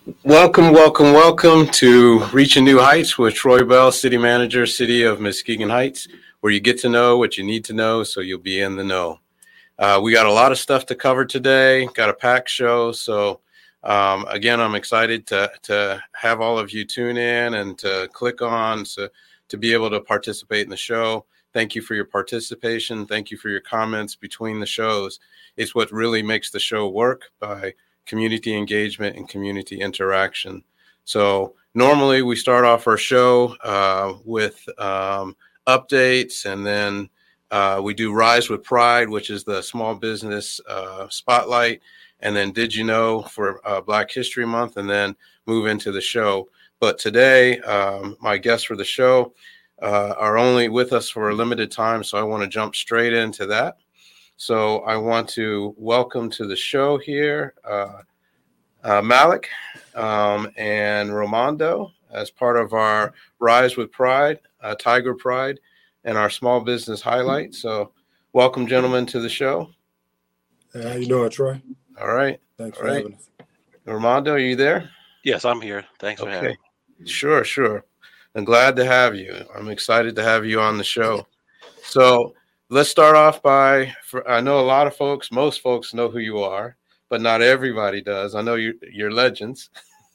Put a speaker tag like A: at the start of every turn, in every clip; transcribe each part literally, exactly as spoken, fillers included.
A: Welcome, welcome, welcome to Reaching New Heights with Troy Bell, City Manager, City of Muskegon Heights, where you get to know what you need to know so you'll be in the know. Uh, we got a lot of stuff to cover today, got a packed show. So, um, again, I'm excited to, to have all of you tune in and to click on so, to be able to participate in the show. Thank you for your participation. Thank you for your comments between the shows. It's what really makes the show work by community engagement and community interaction. So normally we start off our show uh, with um, updates, and then uh, we do Rise with Pride, which is the small business uh, spotlight, and then Did You Know for uh, Black History Month, and then move into the show. But today, um, my guests for the show uh, are only with us for a limited time, so I want to jump straight into that. So I want to welcome to the show here uh, uh, Malik um, and Romando as part of our Rise with Pride, uh, Tiger Pride, and our small business highlight. So welcome, gentlemen, to the show.
B: Hey, how you doing, Troy?
A: All right.
B: Thanks
A: All
B: for
A: right.
B: having us.
A: Romando, are you there?
C: Yes, I'm here. Thanks for
A: okay.
C: having me.
A: Sure, sure. I'm glad to have you. I'm excited to have you on the show. So let's start off by, for, I know a lot of folks, most folks know who you are, but not everybody does. I know you, you're legends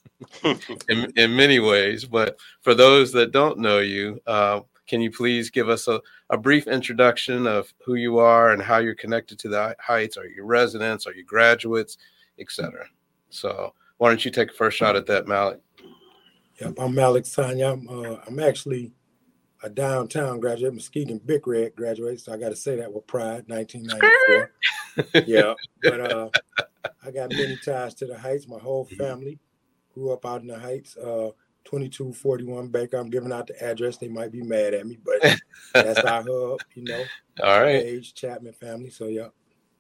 A: in, in many ways, but for those that don't know you, uh, can you please give us a, a brief introduction of who you are and how you're connected to the Heights? Are you residents? Are you graduates, et cetera? So why don't you take a first shot at that, Malik?
B: Yep, I'm Malik Sanya. I'm, uh, I'm actually a downtown graduate, Muskegon Big Red graduate, so I got to say that with pride, nineteen ninety-four. Yeah, but uh, I got many ties to the Heights. My whole family grew up out in the Heights. Uh, twenty-two forty-one Baker. I'm giving out the address. They might be mad at me, but that's our hub, you know.
A: All right.
B: Age Chapman family. So yeah.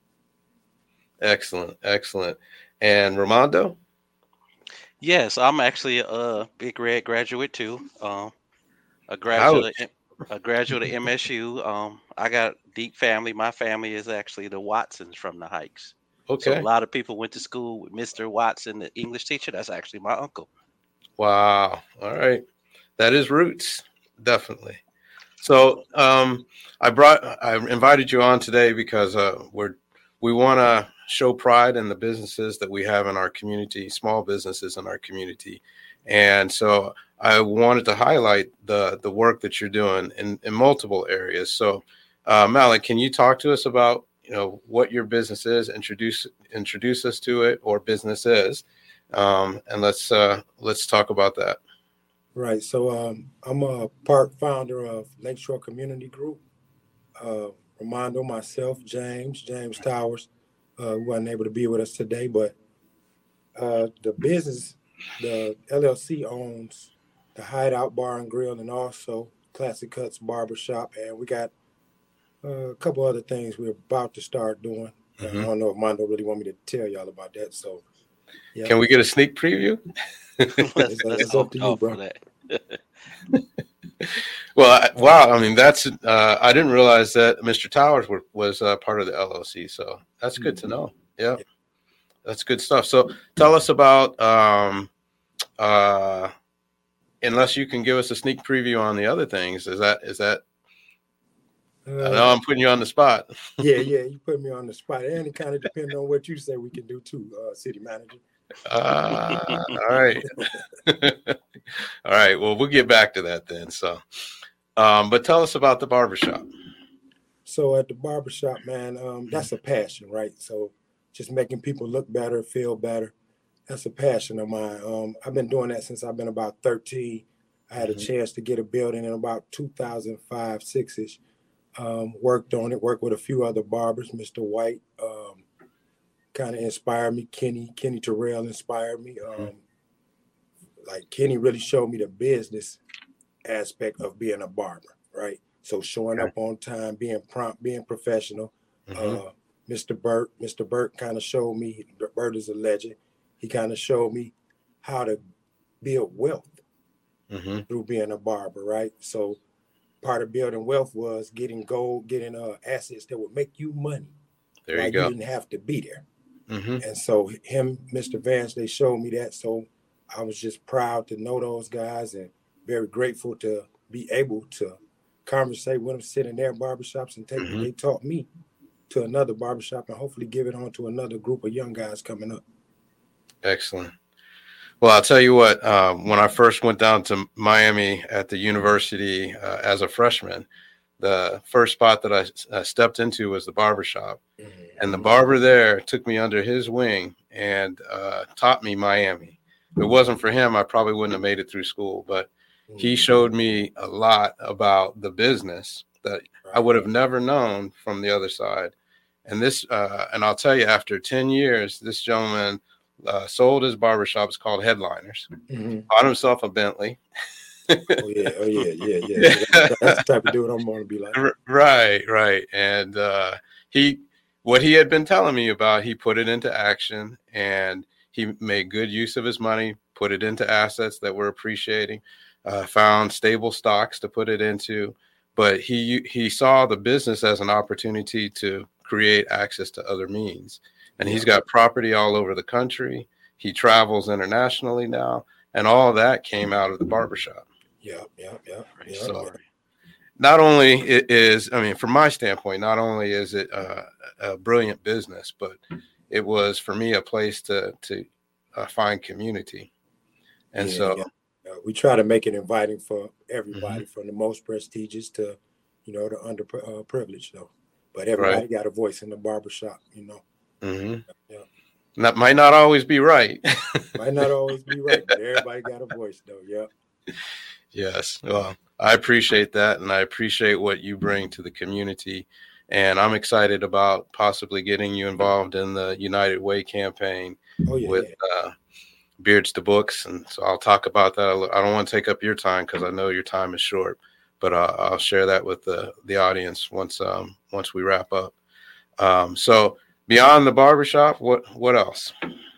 A: Excellent, excellent. And Romando?
C: Yes, I'm actually a Big Red graduate too. Um, a graduate, of, a graduate of M S U. Um, I got deep family. My family is actually the Watsons from the Heights.
A: Okay.
C: So a lot of people went to school with Mister Watson, the English teacher. That's actually my uncle.
A: Wow. All right. That is roots. Definitely. So um, I brought, I invited you on today because uh, we're, we want to show pride in the businesses that we have in our community, small businesses in our community. And so I wanted to highlight the, the work that you're doing in, in multiple areas. So uh, Malik, can you talk to us about, you know, what your business is, introduce, introduce us to it, or business is. Um, and let's, uh, let's talk about that.
B: Right. So um, I'm a part founder of Lakeshore Community Group. Uh, Romando, myself, James, James Towers, uh, who wasn't able to be with us today, but uh, the business, the L L C owns the Hideout Bar and Grill and also Classic Cuts Barbershop, and we got uh, a couple other things we're about to start doing. Mm-hmm. I don't know if Mondo really want me to tell y'all about that. So,
A: yeah. Can we get a sneak preview?
C: let's, let's, let's up to you, bro.
A: Well, I, wow. I mean, that's, uh, I didn't realize that Mister Towers were, was uh, part of the L L C. So that's good mm-hmm. to know. Yeah. yeah. That's good stuff. So tell us about, um, uh, unless you can give us a sneak preview on the other things, is that, is that, uh, I know I'm putting you on the spot.
B: yeah. Yeah. You put me on the spot, and it kind of depends on what you say we can do too, uh, city manager.
A: Uh, all right. All right. Well, we'll get back to that then. So, um, but tell us about the barbershop.
B: So at the barbershop, man, um, that's a passion, right? So just making people look better, feel better. That's a passion of mine. Um, I've been doing that since I've been about thirteen. I had mm-hmm. a chance to get a building in about two thousand five, six-ish. Um, worked on it, worked with a few other barbers, Mister White, um, kind of inspired me. Kenny, Kenny Terrell inspired me. Um, mm-hmm. Like Kenny really showed me the business aspect of being a barber, right? So showing up on time, being prompt, being professional. Mm-hmm. Uh, Mister Burt, Mister Burt kind of showed me, Burt is a legend. He kind of showed me how to build wealth mm-hmm. through being a barber, right? So part of building wealth was getting gold, getting uh, assets that would make you money.
A: There you go.
B: You didn't have to be there.
A: Mm-hmm.
B: And so him, Mister Vance, they showed me that. So I was just proud to know those guys and very grateful to be able to conversate with them, sit in their barbershops and take
A: Mhm.
B: what they taught me to another barbershop and hopefully give it on to another group of young guys coming up.
A: Excellent. Well, I'll tell you what, um, when I first went down to Miami at the university uh, as a freshman, the first spot that I uh, stepped into was the barbershop.
B: Mm-hmm.
A: And the barber there took me under his wing and uh, taught me Miami. If it wasn't for him, I probably wouldn't have made it through school. But he showed me a lot about the business that I would have never known from the other side. And this, uh, and I'll tell you, after ten years, this gentleman uh, sold his barbershop. It's called Headliners.
B: Mm-hmm.
A: Bought himself a Bentley.
B: oh yeah, oh yeah, yeah, yeah. That's, that's the type of dude I'm going to be like.
A: Right, right. And uh, he, what he had been telling me about, he put it into action, and he made good use of his money, put it into assets that were appreciating, uh, found stable stocks to put it into. But he he saw the business as an opportunity to create access to other means. And he's got property all over the country. He travels internationally now, and all of that came out of the barbershop.
B: Yeah, yeah, yeah. yeah.
A: So not only it is, I mean, from my standpoint, not only is it a, a brilliant business, but it was for me a place to to uh, find community. And
B: yeah,
A: so
B: yeah. Uh, we try to make it inviting for everybody,
A: mm-hmm.
B: from the most prestigious to, you know, the underprivileged, uh, though. But everybody right. got a voice in the barbershop, you know.
A: Mm-hmm.
B: Yeah.
A: That might not always be right.
B: might not always be right, but everybody got a voice, though. Yeah.
A: Yes. Well, I appreciate that, and I appreciate what you bring to the community. And I'm excited about possibly getting you involved in the United Way campaign
B: oh, yeah,
A: with
B: yeah.
A: Uh, Beards to Books. And so I'll talk about that. I don't want to take up your time because I know your time is short, but uh, I'll share that with the, the audience once um, once we wrap up. Um, so beyond the barbershop, what what else?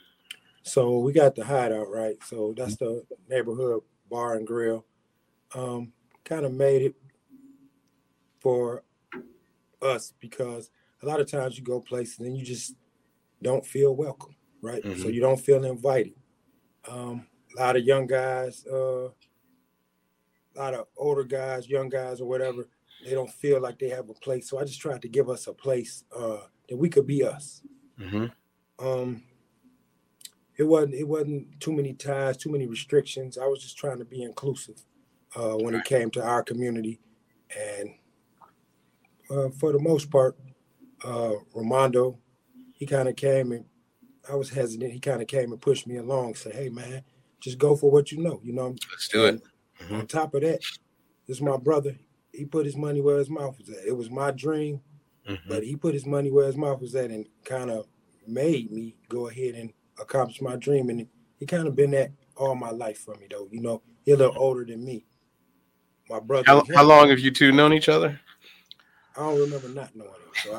B: So we got the Hideout, right? So that's the neighborhood bar and grill. Um, kind of made it for us because a lot of times you go places and you just don't feel welcome, right? Mm-hmm. So you don't feel invited. Um, a lot of young guys, uh, a lot of older guys, young guys or whatever, they don't feel like they have a place. So I just tried to give us a place uh, that we could be us.
A: Mm-hmm.
B: Um, it wasn't it wasn't too many ties, too many restrictions. I was just trying to be inclusive uh, when it came to our community. And uh, for the most part, uh, Ramondo, he kind of came and I was hesitant. He kind of came and pushed me along, said, hey, man, just go for what you know. You know,
A: let's do it.
B: Mm-hmm. On top of that, this is my brother. He put his money where his mouth was at. It was my dream, mm-hmm. but he put his money where his mouth was at and kind of made me go ahead and accomplish my dream. And he kind of been that all my life for me, though. You know, he's a little older than me. My brother.
A: How, how long have you two known each other?
B: I don't remember not knowing him. So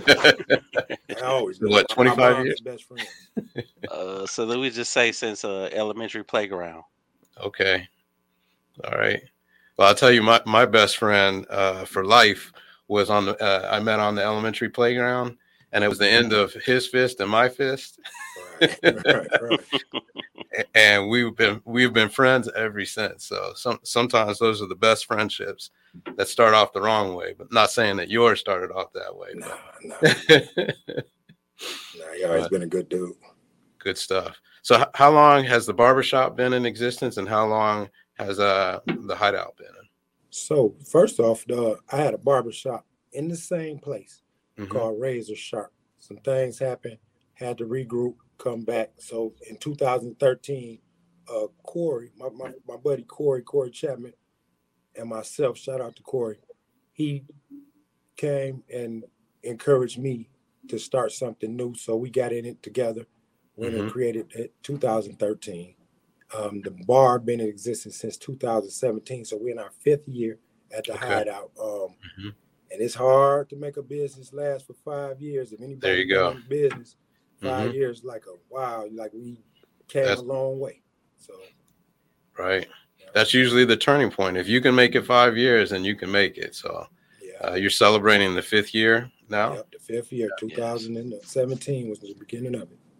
B: I, I always know.
A: What, twenty-five years?
B: Best friends.
C: Uh, so let me just say, since uh, elementary playground.
A: Okay. All right. Well, I'll tell you, my, my best friend uh, for life was on the, uh, I met on the elementary playground, and it was the end of his fist and my fist.
B: Right, right, right.
A: And we've been, we've been friends ever since. So some, sometimes those are the best friendships that start off the wrong way, but not saying that yours started off that way.
B: No, no. Nah, he always been a good dude.
A: Good stuff. So h- how long has the barbershop been in existence, and how long has uh, the Hideout been in?
B: So first off, the I had a barbershop in the same place
A: mm-hmm.
B: called Razor Sharp. Some things happened, had to regroup, come back. So in two thousand thirteen, uh, Corey, my, my, my buddy Corey, Corey Chapman, and myself, shout out to Corey, he came and encouraged me to start something new. So we got in it together when mm-hmm. it created in two thousand thirteen. Um, the bar been in existence since two thousand seventeen. So we're in our fifth year at the okay. Hideout. Um, mm-hmm. And it's hard to make a business last for five years. If anybody
A: there you go.
B: in business, five mm-hmm. years, like a wow, like we came That's, a long way. So,
A: right. That's usually the turning point. If you can make it five years, then you can make it. So yeah. uh, you're celebrating the fifth year now?
B: Yep, the fifth year, two thousand seventeen was the beginning of it.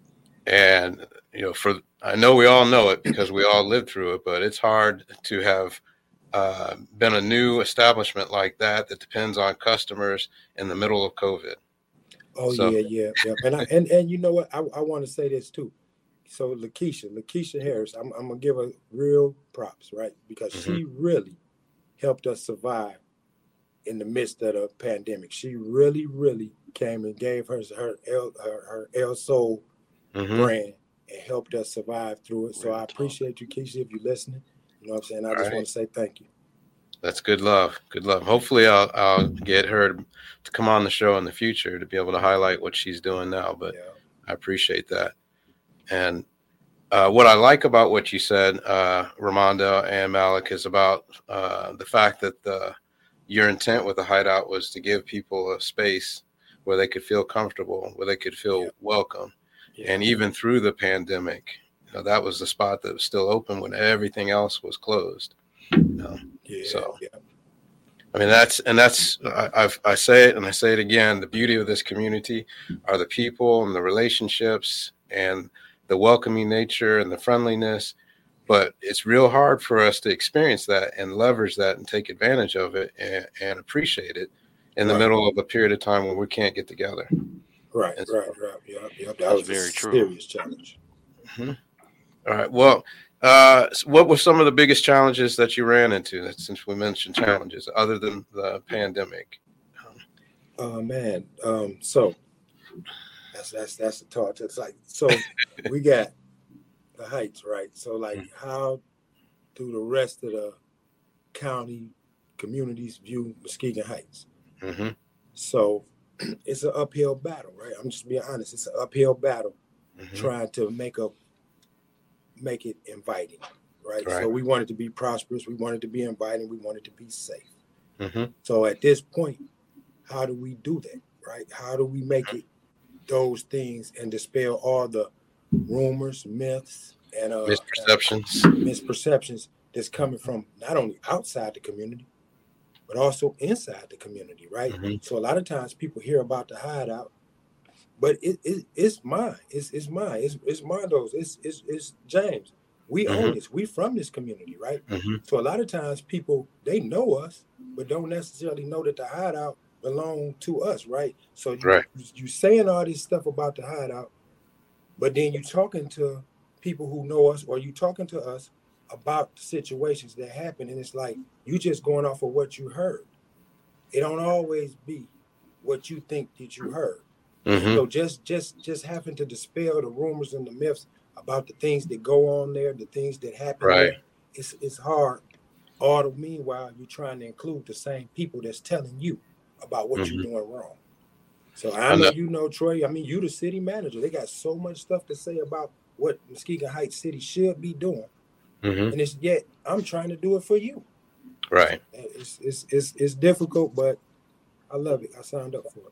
A: And, you know, for, I know we all know it because we all lived through it, but it's hard to have uh, been a new establishment like that that depends on customers in the middle of COVID.
B: Oh
A: So,
B: yeah, yeah, yeah. And I, and and you know what? I, I want to say this too. So Lakeisha, Lakeisha Harris, I'm I'm gonna give her real props, right? Because
A: mhm.
B: she really helped us survive in the midst of the pandemic. She really, really came and gave her her El, her, her El Soul
A: Mhm.
B: brand and helped us survive through it. So
C: Real
B: I
C: talk.
B: appreciate you, Keisha, if you're listening. You know what I'm saying? I
A: All
B: just
A: right.
B: want to say thank you.
A: That's good love. Good love. Hopefully I'll, I'll get her to come on the show in the future to be able to highlight what she's doing now, but
B: Yeah.
A: I appreciate that. And uh, what I like about what you said, uh, Ramondo and Malik, is about uh, the fact that the, your intent with the hideout was to give people a space where they could feel comfortable, where they could feel
B: Yeah.
A: welcome.
B: Yeah.
A: And even through the pandemic, you know, that was the spot that was still open when everything else was closed. You know?
B: Yeah.
A: So,
B: Yeah.
A: I mean, that's, and that's, I, I've, I say it and I say it again, the beauty of this community are the people and the relationships and the welcoming nature and the friendliness. But it's real hard for us to experience that and leverage that and take advantage of it and, and appreciate it in the
B: Right.
A: middle of a period of time when we can't get together.
B: Right.
A: And
B: Right.
A: so,
B: Right. Yeah. Yeah. That
C: That's
B: was a
C: very true.
B: serious challenge.
A: mhm. All right. Well, uh, what were some of the biggest challenges that you ran into, since we mentioned challenges, other than the pandemic?
B: Oh man. Um, so that's that's that's the talk. It's like so we got the heights, right? So like how do the rest of the county communities view Muskegon Heights?
A: Mm-hmm.
B: So it's an uphill battle, right? I'm just being honest. It's an uphill battle
A: Mm-hmm.
B: trying to make a make it inviting, right?
A: Right.
B: So we want it to be prosperous, we want it to be inviting, we want it to be safe.
A: Mm-hmm.
B: So at this point, how do we do that, right? How do we make it those things and dispel all the rumors, myths, and uh,
A: Misperceptions.
B: misperceptions that's coming from not only outside the community, but also inside the community, right?
A: Mm-hmm.
B: So a lot of times people hear about the hideout, but it, it it's mine. It's it's mine. It's it's Mondo's. It's it's it's James. We
A: Mm-hmm.
B: own this. We from this community, right?
A: Mm-hmm.
B: So a lot of times people they know us, but don't necessarily know that the hideout belong to us, right? So you
A: Right.
B: you saying all this stuff about the hideout, but then you talking to people who know us, or you talking to us about the situations that happen, and it's like you just going off of what you heard. It don't always be what you think that you heard.
A: Mm-hmm.
B: So just just just having to dispel the rumors and the myths about the things that go on there, the things that happen
A: Right.
B: there, it's it's hard. All the meanwhile, you're trying to include the same people that's telling you about what
A: Mm-hmm.
B: you're doing wrong. So I
A: I
B: know
A: know.
B: you know, Troy. I mean, you the city manager. They got so much stuff to say about what Muskegon Heights City should be doing,
A: Mm-hmm.
B: and it's yet I'm trying to do it for you.
A: Right.
B: It's it's it's it's difficult, but I love it. I signed up for it.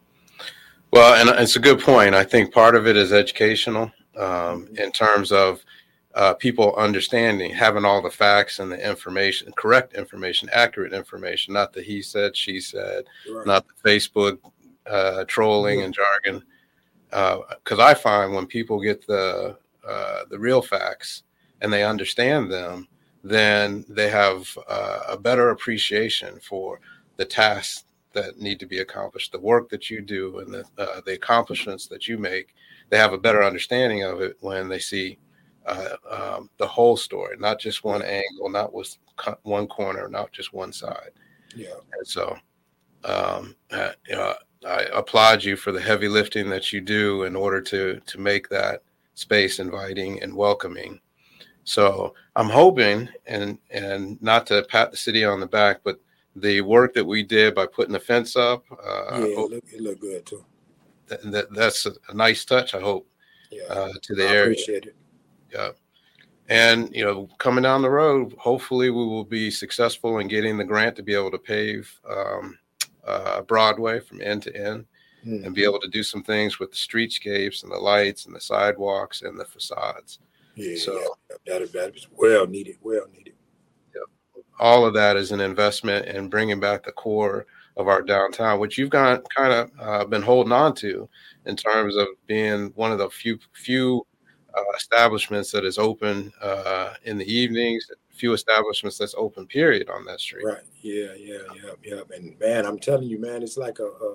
A: Well, and it's a good point. I think part of it is educational um, in terms of uh, people understanding, having all the facts and the information, correct information, accurate information, not the he said, she said,
B: Right.
A: not the Facebook uh, trolling
B: Yeah.
A: and jargon. Because uh, I find when people get the uh, the real facts and they understand them, then they have uh, a better appreciation for the tasks that need to be accomplished, the work that you do, and the uh, the accomplishments that you make. They have a better understanding of it when they see uh, um, the whole story, not just one angle, not with one corner, not just one side.
B: Yeah.
A: And so, um, uh, you know, I applaud you for the heavy lifting that you do in order to to make that space inviting and welcoming. So I'm hoping, and and not to pat the city on the back, but the work that we did by putting the fence up, uh,
B: Yeah, it look it look good too.
A: that, that that's a, a nice touch, I hope,
B: Yeah,
A: uh, to the
B: I
A: area.
B: appreciate it.
A: Yeah. And, you know, coming down the road, hopefully we will be successful in getting the grant to be able to pave um, uh, Broadway from end to end
B: Hmm.
A: and be able to do some things with the streetscapes and the lights and the sidewalks and the facades.
B: Yeah,
A: So-
B: yeah, that that is well needed, well needed.
A: All of that is an investment in bringing back the core of our downtown, which you've got kind of uh, been holding on to in terms of being one of the few few uh, establishments that is open uh, in the evenings, few establishments that's open period on that street.
B: Right. Yeah, yeah, yeah, yeah. And man, I'm telling you, man, it's like a, a,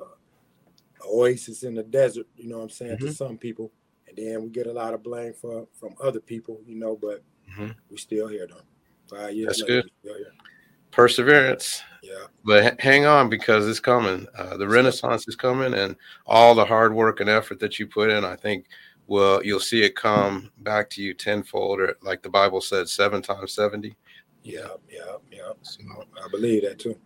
B: a oasis in the desert, you know what I'm saying,
A: Mm-hmm.
B: to some people. And then we get a lot of blame for from other people, you know, but
A: Mm-hmm.
B: we still here though. Five years
A: That's
B: later,
A: good.
B: we still here.
A: Perseverance.
B: Yeah.
A: But h- hang on, because it's coming. Uh, the Renaissance is coming, and all the hard work and effort that you put in, I think, well, you'll see it come back to you tenfold, or like the Bible said, seven times seventy.
B: Yeah, yeah, yeah. So I believe that too.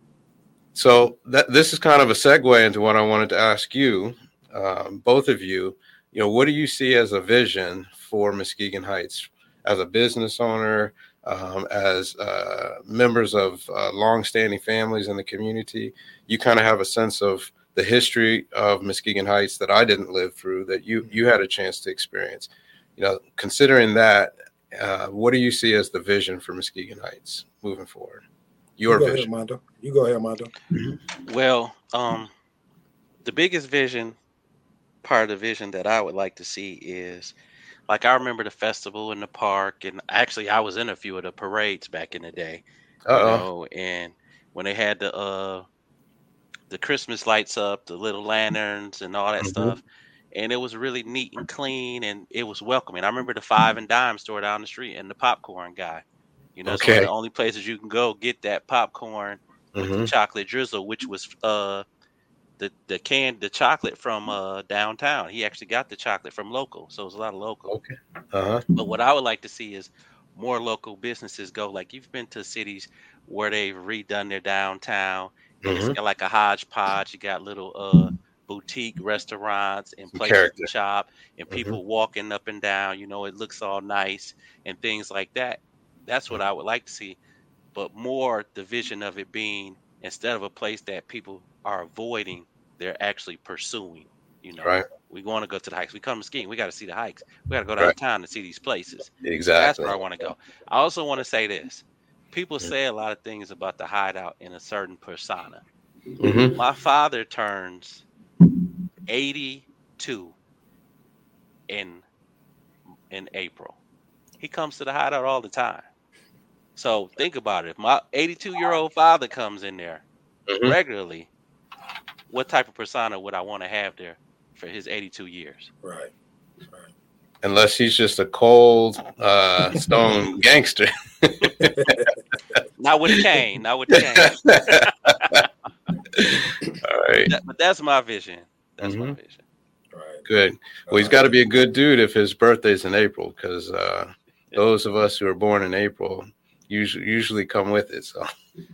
A: So that this is kind of a segue into what I wanted to ask you, um, both of you. You know, what do you see as a vision for Muskegon Heights as a business owner, um, as uh, members of uh, longstanding families in the community? You kind of have a sense of the history of Muskegon Heights that I didn't live through, that you you had a chance to experience. You know, considering that, uh, what do you see as the vision for Muskegon Heights moving forward? Your
B: you go
A: vision.
B: ahead, Mondo. You go ahead, Mondo.
C: Well, um, the biggest vision, part of the vision that I would like to see is, like, I remember the festival in the park, and actually I was in a few of the parades back in the day, you
A: Uh-oh.
C: know, and when they had the uh the Christmas lights up, the little lanterns and all that
A: Mhm.
C: stuff, and it was really neat and clean, and it was welcoming. I remember the Five and Dime store down the street and the popcorn guy. You know, it's one of
A: Okay.
C: the only places you can go get that popcorn with the
A: hmm
C: chocolate drizzle, which was uh the the can the chocolate from uh downtown. He actually got the chocolate from local, so it was a lot of local.
A: Okay. Uh-huh.
C: But what I would like to see is more local businesses go. Like, you've been to cities where they've redone their downtown, and it's
A: hmm
C: got like a hodgepodge. You got little uh boutique restaurants and
A: Some
C: places
A: character.
C: to shop, and
A: hmm
C: people walking up and down. You know, it looks all nice and things like that. That's what I would like to see. But more the vision of it being, instead of a place that people are avoiding, they're actually pursuing. You know,
A: Right.
C: we want to go to the hikes. We come skiing. We got to see the hikes. We got to go
A: Right.
C: downtown to see these places. That's
A: Exactly.
C: where I want to go. I also want to say this. People
A: Mhm.
C: say a lot of things about the hideout in a certain persona.
A: hmm
C: My father turns eighty-two in in April. He comes to the hideout all the time. So think about it. If my eighty-two-year-old father comes in there
A: hmm
C: regularly, what type of persona would I want to have there for his eighty-two years?
B: Right. Right.
A: Unless he's just a cold, uh, stone gangster.
C: Not with a cane. Not with the cane.
A: All right.
C: That- but that's my vision. That's my
A: Mhm.
C: vision.
B: Right.
A: Good. Well, he's got to be a good dude if his birthday's in April, because uh,
C: Yeah.
A: those of us who are born in April usually usually come with it. So,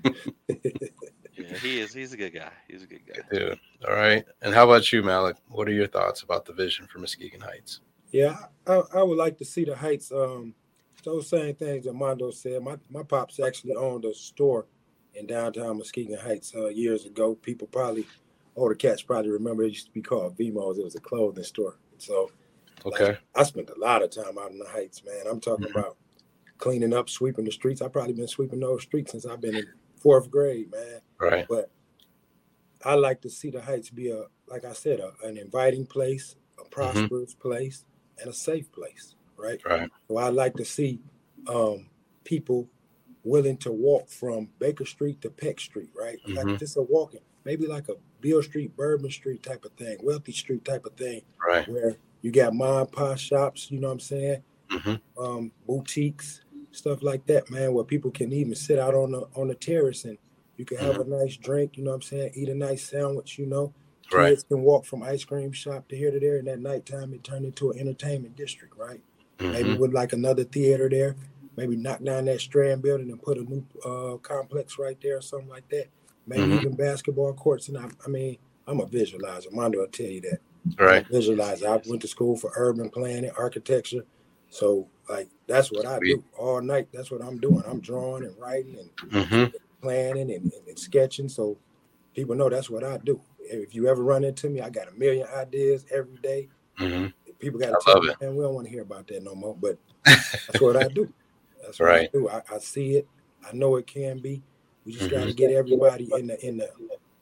C: Yeah, he is. He's a good guy. He's a good guy.
A: dude. All right. And how about you, Malik? What are your thoughts about the vision for Muskegon Heights?
B: Yeah, I, I would like to see the Heights. Um, those same things that Mondo said. My my pops actually owned a store in downtown Muskegon Heights uh, years ago. People probably, older cats probably remember it used to be called Vimo's. It was a clothing store. So,
A: Okay.
B: like, I spent a lot of time out in the Heights, man. I'm talking
A: Mhm.
B: about cleaning up, sweeping the streets. I've probably been sweeping those streets since I've been in fourth grade, man.
A: Right.
B: But I like to see the Heights be a, like I said, a, an inviting place, a prosperous place, and a safe place, right?
A: Right.
B: So I like to see um, people willing to walk from Baker Street to Peck Street, right? Like
A: Mhm.
B: just a walking, maybe like a Beale Street, Bourbon Street type of thing, Wealthy Street type of thing,
A: Right.
B: where you got mom and pop shops, you know what I'm saying?
A: hmm
B: Um, boutiques, stuff like that, man, where people can even sit out on the on the terrace and you can have a nice drink, you know what I'm saying? Eat a nice sandwich, you know.
A: Right.
B: Kids can walk from ice cream shop to here to there, and at nighttime it turned into an entertainment district, right? Maybe
A: hmm
B: with like another theater there, maybe knock down that Strand building and put a new uh, complex right there or something like that. Maybe
A: Mhm.
B: even basketball courts. And I, I mean, I'm a visualizer. Mondo will tell you that.
A: Right.
B: I'm a visualizer. I went to school for urban planning, architecture. So like that's what I
A: Sweet.
B: do all night. That's what I'm doing. I'm drawing and writing and
A: hmm
B: planning and, and, and sketching. So people know that's what I do. If you ever run into me, I got a million ideas every day.
A: hmm
B: People got to
A: I
B: tell
A: love
B: me,
A: it.
B: man, we don't want to hear about that no more. But that's what I do. That's what
A: Right.
B: I do. I, I see it. I know it can be. We just got to
A: Mhm.
B: get everybody in the in the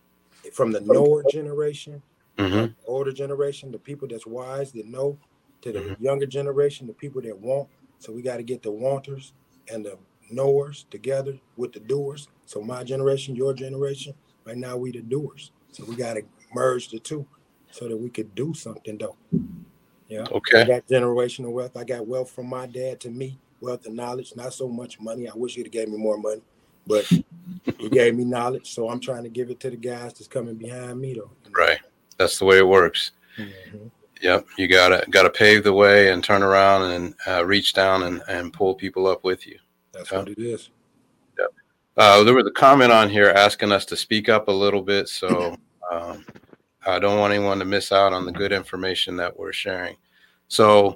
B: from the knower generation,
A: Mm-hmm.
B: like older generation, the people that's wise, that know, to the
A: Mm-hmm.
B: younger generation, the people that want. So we got to get the wanters and the knowers together with the doers. So my generation, your generation, right now we the doers. So we got to merge the two so that we could do something though. Yeah.
A: Okay.
B: I got generational wealth. I got wealth from my dad to me, wealth and knowledge, not so much money. I wish he'd have gave me more money, but he gave me knowledge. So I'm trying to give it to the guys that's coming behind me though. You know?
A: Right. That's the way it works.
B: Mm-hmm.
A: Yep. You gotta gotta pave the way and turn around and uh, reach down and, and pull people up with you.
B: That's
A: yep.
B: what it is.
A: Yep. Uh, there was a comment on here asking us to speak up a little bit, so um, I don't want anyone to miss out on the good information that we're sharing. So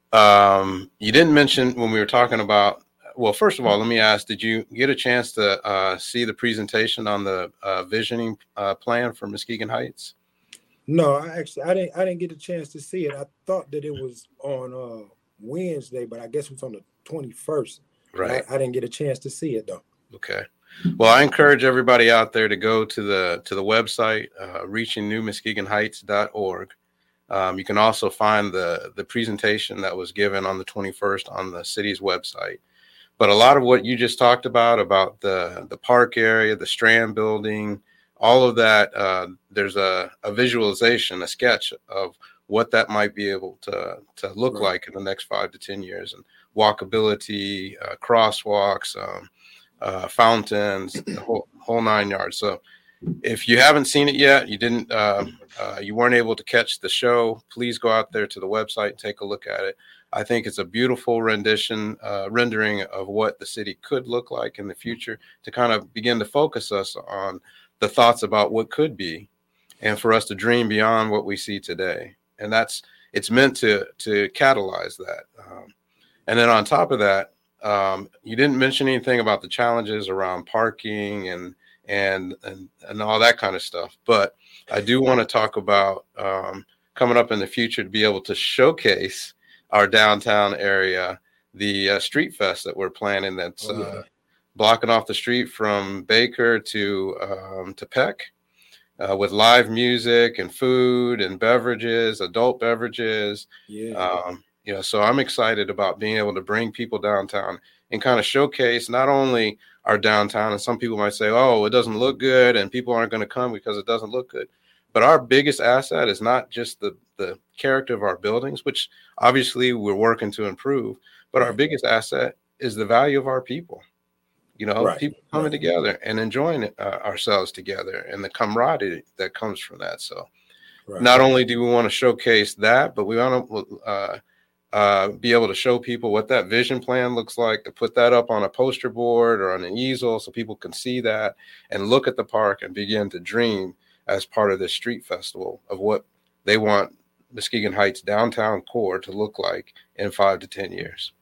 A: um, you didn't mention when we were talking about, well, first of all, let me ask, did you get a chance to uh, see the presentation on the uh, visioning uh, plan for Muskegon Heights?
B: No, I actually I didn't I didn't get a chance to see it. I thought that it was on uh, Wednesday, but I guess it was on the twenty-first.
A: Right.
B: I, I didn't get a chance to see it though.
A: Okay. Well, I encourage everybody out there to go to the to the website, uh, reaching new muskegon heights dot org. Um, you can also find the the presentation that was given on the twenty-first on the city's website. But a lot of what you just talked about, about the, the park area, the Strand building, all of that, uh, there's a, a visualization, a sketch of what that might be able to, to look
B: Right.
A: like in the next five to ten years. And walkability, uh, crosswalks, um, uh, fountains, the whole, whole nine yards. So if you haven't seen it yet, you didn't, uh, uh, you weren't able to catch the show, please go out there to the website and take a look at it. I think it's a beautiful rendition, uh, rendering of what the city could look like in the future, to kind of begin to focus us on the thoughts about what could be, and for us to dream beyond what we see today. And that's, it's meant to, to catalyze that. Um, and then on top of that, um, you didn't mention anything about the challenges around parking and, and, and, and all that kind of stuff. But I do want to talk about um, coming up in the future to be able to showcase our downtown area, the uh, Street Fest that we're planning that's
B: Oh, yeah.
A: uh, blocking off the street from Baker to um, to Peck, uh, with live music and food and beverages, adult beverages.
B: Yeah.
A: Um, you know, so I'm excited about being able to bring people downtown and kind of showcase not only our downtown, and some people might say, oh, it doesn't look good and people aren't going to come because it doesn't look good. But our biggest asset is not just the, the character of our buildings, which obviously we're working to improve, but our biggest asset is the value of our people. You know,
B: Right.
A: people coming
B: Right.
A: together and enjoying uh, ourselves together, and the camaraderie that comes from that. So
B: Right.
A: not only do we want to showcase that, but we want to uh, uh, be able to show people what that vision plan looks like, to put that up on a poster board or on an easel so people can see that and look at the park and begin to dream as part of this street festival of what they want Muskegon Heights downtown core to look like in five to ten years.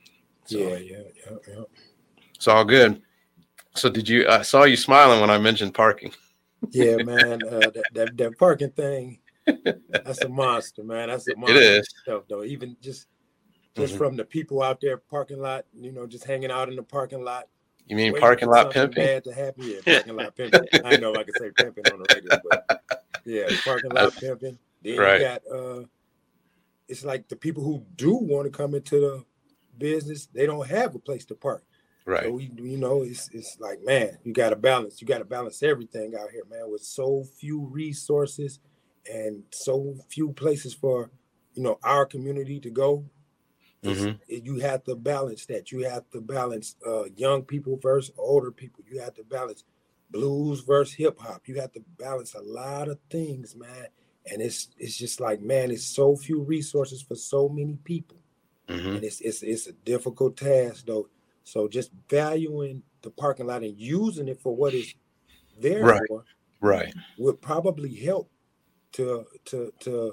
A: So
B: Yeah, yeah, yeah, yeah.
A: it's all good. So did you, I saw you smiling when I mentioned parking.
B: Yeah, man. Uh, that, that that parking thing, that's a monster, man. That's a
A: It
B: monster
A: is.
B: stuff, though. Even just just
A: Mhm.
B: from the people out there parking lot, you know, just hanging out in the parking lot.
A: You mean
B: waiting
A: parking
B: for
A: lot
B: something
A: pimping?
B: bad to happen. Yeah, parking lot pimping. I know I can say pimping on the radio, but yeah, parking lot pimping. Then
A: Right.
B: you got uh it's like the people who do want to come into the business, they don't have a place to park.
A: Right.
B: So we, you know, it's it's like, man, you got to balance. You got to balance everything out here, man. With so few resources and so few places for, you know, our community to go. It's,
A: Mhm.
B: it, you have to balance that. You have to balance uh, young people versus older people. You have to balance blues versus hip hop. You have to balance a lot of things, man. And it's it's just like, man, it's so few resources for so many people,
A: Mhm.
B: and it's it's it's a difficult task though. So just valuing the parking lot and using it for what it's there
A: Right.
B: for
A: Right.
B: would probably help to to to.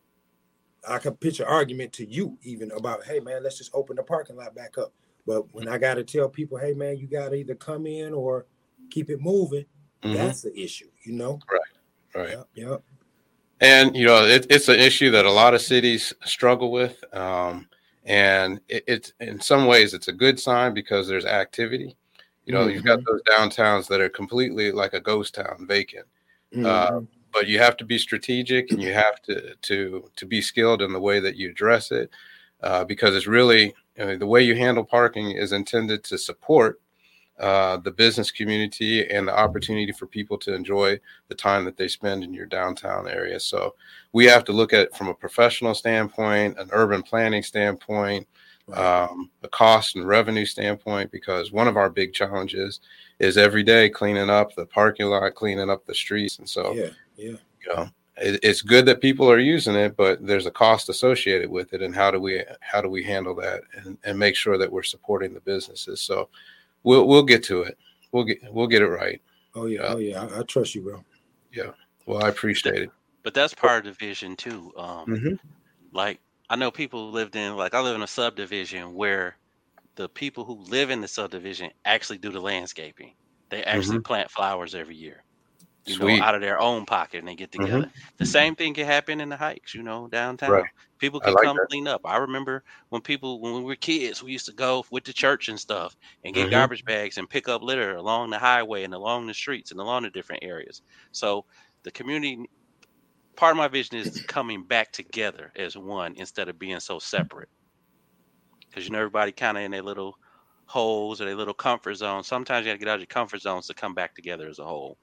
B: I could pitch an argument to you even about, hey man, let's just open the parking lot back up. But when I got to tell people, hey man, you got to either come in or keep it moving,
A: Mhm.
B: that's the issue, you know?
A: Right.
B: Yep, yep.
A: And, you know, it, it's an issue that a lot of cities struggle with. Um, and it, it's in some ways it's a good sign because there's activity. You know, you've got
B: Mhm.
A: those downtowns that are completely like a ghost town, vacant.
B: Mm-hmm.
A: Uh, but you have to be strategic, and you have to to to be skilled in the way that you address it, uh, because it's really, you know, the way you handle parking is intended to support uh, the business community and the opportunity for people to enjoy the time that they spend in your downtown area. So we have to look at it from a professional standpoint, an urban planning standpoint, um, a cost and revenue standpoint, because one of our big challenges is every day cleaning up the parking lot, cleaning up the streets. And so,
B: yeah, yeah.
A: you know, it, it's good that people are using it, but there's a cost associated with it. And how do we, how do we handle that and, and make sure that we're supporting the businesses? So we'll, we'll get to it. We'll get, we'll get it right.
B: Oh yeah.
A: Uh,
B: oh yeah. I, I trust you, bro.
A: Yeah. Well, I appreciate it.
C: But that's part of the vision too. Um,
A: Mm-hmm.
C: Like, I know people who lived in, like, I live in a subdivision where the people who live in the subdivision actually do the landscaping. They actually
A: Mm-hmm.
C: plant flowers every year, you
A: Sweet.
C: know, out of their own pocket, and they get together.
A: Mm-hmm.
C: The same thing can happen in the Heights, you know, downtown.
A: Right.
C: People
A: I
C: can
A: like
C: come
A: that.
C: clean up. I remember when people, when we were kids, we used to go with the church and stuff and get
A: Mhm.
C: garbage bags and pick up litter along the highway and along the streets and along the different areas. So the community, part of my vision is coming back together as one instead of being so separate. Because, you know, everybody kind of in their little holes or their little comfort zone. Sometimes you got to get out of your comfort zones to come back together as a whole.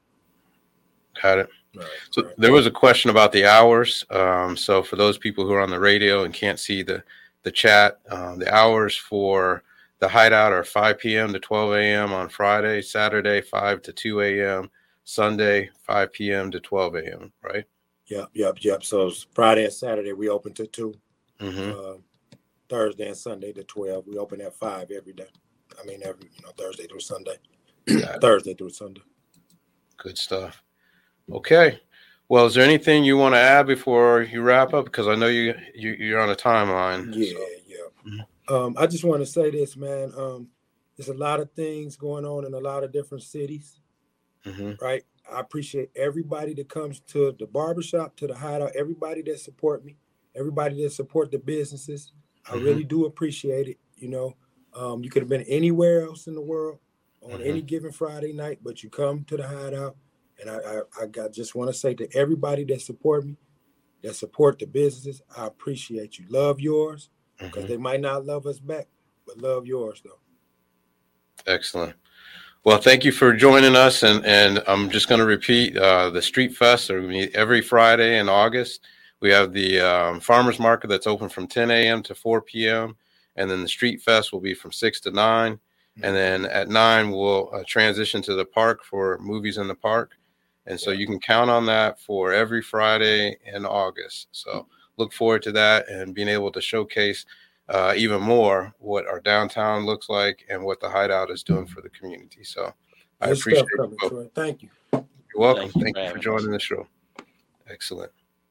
A: Got it.
B: Right,
A: So
B: right.
A: there was a question about the hours. Um, so for those people who are on the radio and can't see the the chat, um, the hours for the Hideout are five p.m. to twelve a.m. on Friday, Saturday five to two a.m., Sunday five p.m. to twelve a.m. Right?
B: Yep, yep, yep. So it's Friday and Saturday we open to two.
A: Mm-hmm.
B: Uh, Thursday and Sunday to twelve. We open at five every day. I mean, every you know Thursday through Sunday. Thursday through Sunday.
A: Good stuff. Okay. Well, is there anything you want to add before you wrap up? Because I know you, you you're on a timeline.
B: Yeah,
A: so.
B: yeah.
A: Mm-hmm.
B: Um, I just want to say this, man. Um, there's a lot of things going on in a lot of different cities,
A: Mm-hmm.
B: right? I appreciate everybody that comes to the barbershop, to the Hideout, everybody that support me, everybody that support the businesses. I
A: Mm-hmm.
B: really do appreciate it. You know, um, you could have been anywhere else in the world on
A: Mm-hmm.
B: any given Friday night, but you come to the Hideout. And I, I, I got, just want to say to everybody that support me, that support the businesses, I appreciate you. Love yours, because
A: Mm-hmm.
B: they might not love us back, but love yours, though.
A: Excellent. Well, thank you for joining us. And, and I'm just going to repeat, uh, the Street Fest are going to be every Friday in August. We have the um, farmers market that's open from ten a.m. to four p.m. And then the Street Fest will be from six to nine. And then at nine, we'll uh, transition to the park for movies in the park. And so
B: Yeah.
A: you can count on that for every Friday in August. So look forward to that and being able to showcase uh, even more what our downtown looks like and what the Hideout is doing for the community. So I
B: Good
A: appreciate
B: stuff coming,
A: it.
B: Troy. Thank you.
A: You're welcome.
C: Thank you
A: Thank
C: for
A: you for
C: having
A: joining
C: us.
A: the show. Excellent.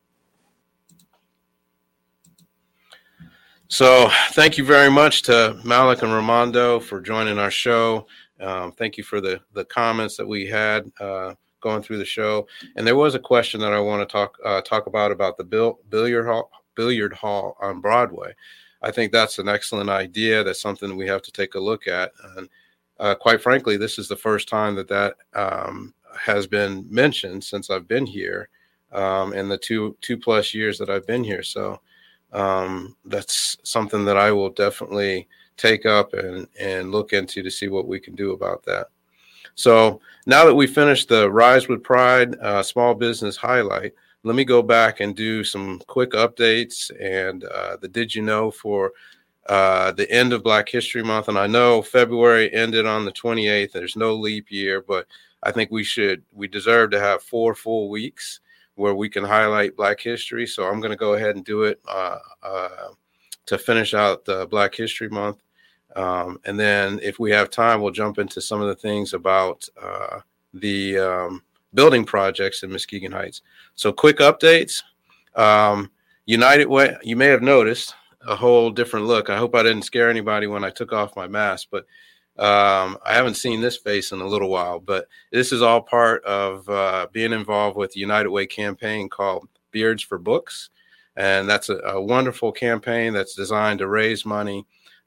A: So thank you very much to Malik and Ramondo for joining our show. Um, thank you for the, the comments that we had uh, going through the show. And there was a question that I want to talk uh, talk about about the bill, billiard hall billiard hall on Broadway. I think that's an excellent idea. That's something we have to take a look at. And uh, quite frankly, this is the first time that that um, has been mentioned since I've been here um, in the two two plus years that I've been here. So um, that's something that I will definitely take up and, and look into to see what we can do about that. So now that we finished the Rise with Pride uh, small business highlight, let me go back and do some quick updates and uh, the Did You Know for uh, the end of Black History Month. And I know February ended on the twenty-eighth. There's no leap year, but I think we should, we deserve to have four full weeks where we can highlight Black history. So I'm going to go ahead and do it uh, uh, to finish out the Black History Month. Um, and then if we have time, we'll jump into some of the things about uh, the um, building projects in Muskegon Heights. So quick updates. Um, United Way, you may have noticed a whole different look. I hope I didn't scare anybody when I took off my mask, but um, I haven't seen this face in a little while. But this is all part of uh, being involved with the United Way campaign called Beards for Books. And that's a, a wonderful campaign that's designed to raise money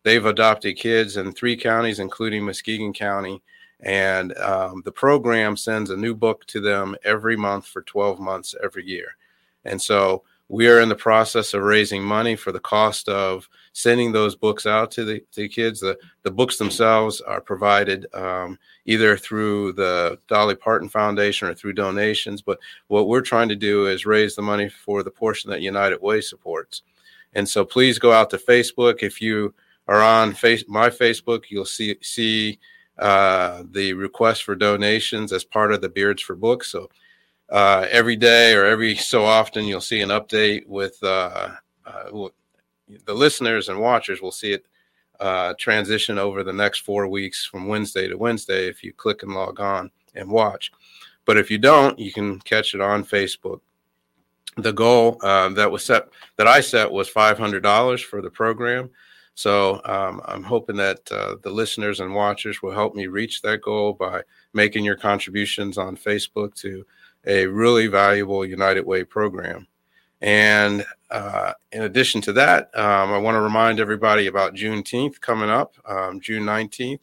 A: they've adopted kids in three counties, including Muskegon County. And um, the program sends a new book to them every month for twelve months every year. And so we are in the process of raising money for the cost of sending those books out to the, to the kids. The, the books themselves are provided um, either through the Dolly Parton Foundation or through donations. But what we're trying to do is raise the money for the portion that United Way supports. And so please go out to Facebook. If you are on face, my Facebook, you'll see, see uh, the request for donations as part of the Beards for Books. So uh, every day or every so often, you'll see an update with uh, uh, the listeners and watchers will see it uh, transition over the next four weeks from Wednesday to Wednesday if you click and log on and watch. But if you don't, you can catch it on Facebook. The goal uh, that was set, that I set, was five hundred dollars for the program. So um, I'm hoping that uh, the listeners and watchers will help me reach that goal by making your contributions on Facebook to a really valuable United Way program. And uh, in addition to that, um, I want to remind everybody about Juneteenth coming up, um, June nineteenth.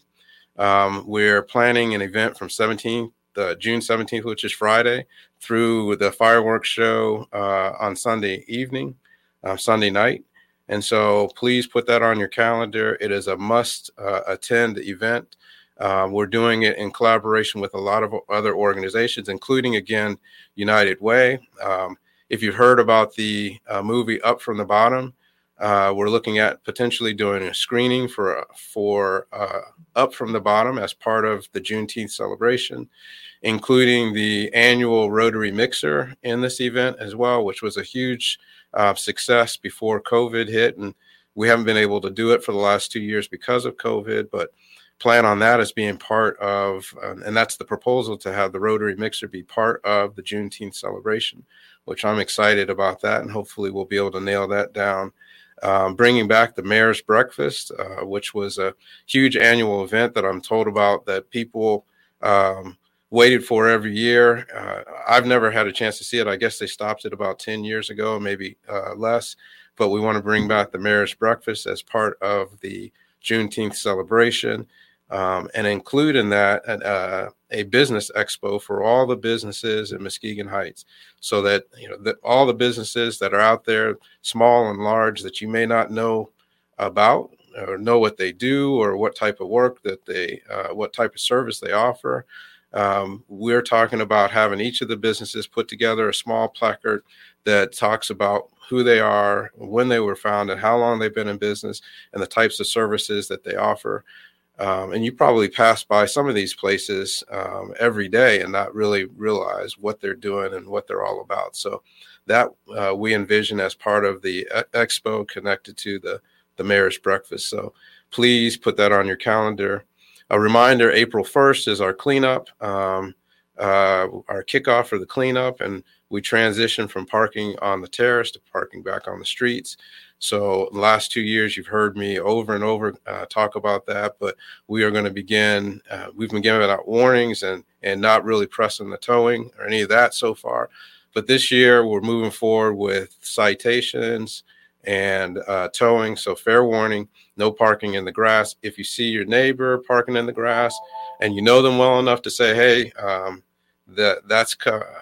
A: Um, we're planning an event from seventeenth, uh, June seventeenth, which is Friday, through the fireworks show uh, on Sunday evening, uh, Sunday night. And so please put that on your calendar. It is a must uh, attend event. Uh, we're doing it in collaboration with a lot of other organizations, including, again, United Way. Um, if you've heard about the uh, movie Up from the Bottom, uh, we're looking at potentially doing a screening for, for uh, Up from the Bottom as part of the Juneteenth celebration, including the annual Rotary Mixer in this event as well, which was a huge uh, success before COVID hit. And we haven't been able to do it for the last two years because of COVID, but plan on that as being part of, uh, and that's the proposal, to have the Rotary Mixer be part of the Juneteenth celebration, which I'm excited about that. And hopefully we'll be able to nail that down. Um, bringing back the Mayor's Breakfast, uh, which was a huge annual event that I'm told about that people um, waited for every year. Uh, I've never had a chance to see it. I guess they stopped it about ten years ago, maybe uh, less. But we want to bring back the Mayor's Breakfast as part of the Juneteenth celebration. Um, and include in that uh, a business expo for all the businesses in Muskegon Heights, so that, you know, that all the businesses that are out there, small and large, that you may not know about or know what they do or what type of work that they, uh, what type of service they offer. Um, we're talking about having each of the businesses put together a small placard that talks about who they are, when they were founded, how long they've been in business, and the types of services that they offer. Um, and you probably pass by some of these places um, every day and not really realize what they're doing and what they're all about. So that uh, we envision as part of the expo connected to the, the Mayor's Breakfast. So please put that on your calendar. A reminder, April first is our cleanup, um, uh, our kickoff for the cleanup, and we transition from parking on the terrace to parking back on the streets. So the last two years, you've heard me over and over uh, talk about that, but we are going to begin, uh, we've been giving out warnings and, and not really pressing the towing or any of that so far. But this year, we're moving forward with citations and uh, towing. So fair warning, no parking in the grass. If you see your neighbor parking in the grass and you know them well enough to say, hey, um, that that's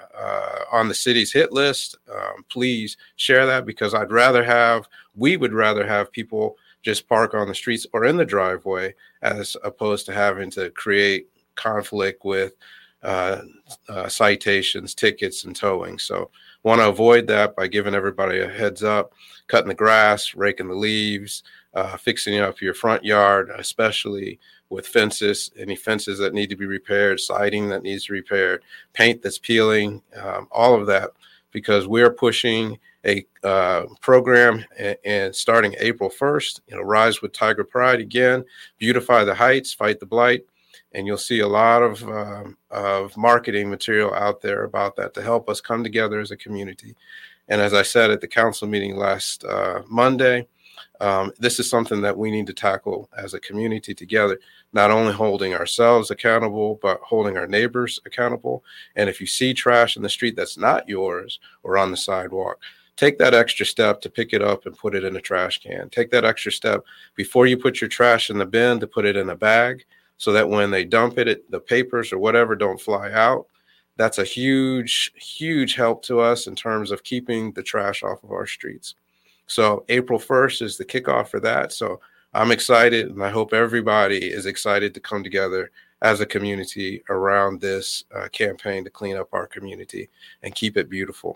A: uh, on the city's hit list, um, please share that, because I'd rather have, we would rather have people just park on the streets or in the driveway as opposed to having to create conflict with uh, uh, citations, tickets, and towing. So want to avoid that by giving everybody a heads up, cutting the grass, raking the leaves, uh, fixing up your front yard, especially with fences, any fences that need to be repaired, siding that needs to be repaired, paint that's peeling, um, all of that, because we're pushing a uh, program and, and starting April first, you know, Rise with Tiger Pride again, beautify the heights, fight the blight. And you'll see a lot of, um, of marketing material out there about that to help us come together as a community. And as I said at the council meeting last uh, Monday, Um, this is something that we need to tackle as a community together, not only holding ourselves accountable, but holding our neighbors accountable. And if you see trash in the street that's not yours or on the sidewalk, take that extra step to pick it up and put it in a trash can. Take that extra step before you put your trash in the bin to put it in a bag so that when they dump it, it the papers or whatever don't fly out. That's a huge, huge help to us in terms of keeping the trash off of our streets. So April first is the kickoff for that. So I'm excited, and I hope everybody is excited to come together as a community around this uh, campaign to clean up our community and keep it beautiful.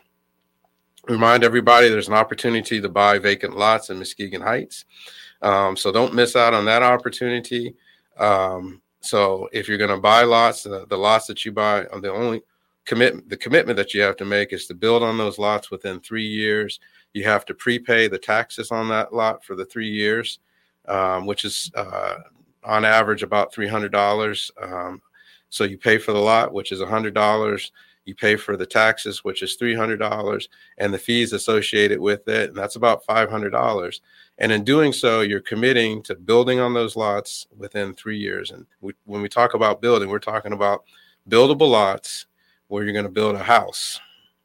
A: Remind everybody there's an opportunity to buy vacant lots in Muskegon Heights. Um, so don't miss out on that opportunity. Um, so if you're going to buy lots, the, the lots that you buy, the only commitment, the commitment that you have to make is to build on those lots within three years. You have to prepay the taxes on that lot for the three years, um, which is uh, on average about three hundred dollars. Um, so you pay for the lot, which is one hundred dollars. You pay for the taxes, which is three hundred dollars, and the fees associated with it, and that's about five hundred dollars. And in doing so, you're committing to building on those lots within three years. And we, when we talk about building, we're talking about buildable lots where you're going to build a house.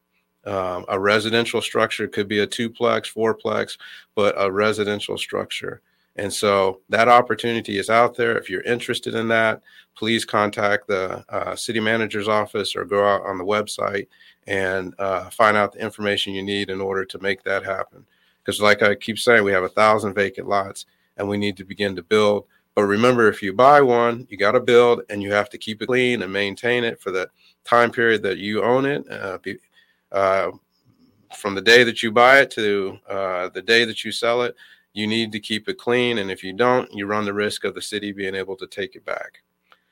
A: Um, a residential structure could be a twoplex, fourplex, but a residential structure. And so that opportunity is out there. If you're interested in that, please contact the uh, city manager's office or go out on the website and uh, find out the information you need in order to make that happen. Because like I keep saying, we have a thousand vacant lots and we need to begin to build. But remember, if you buy one, you got to build and you have to keep it clean and maintain it for the time period that you own it. Uh, be, uh, from the day that you buy it to uh, the day that you sell it, you need to keep it clean. And if you don't, you run the risk of the city being able to take it back.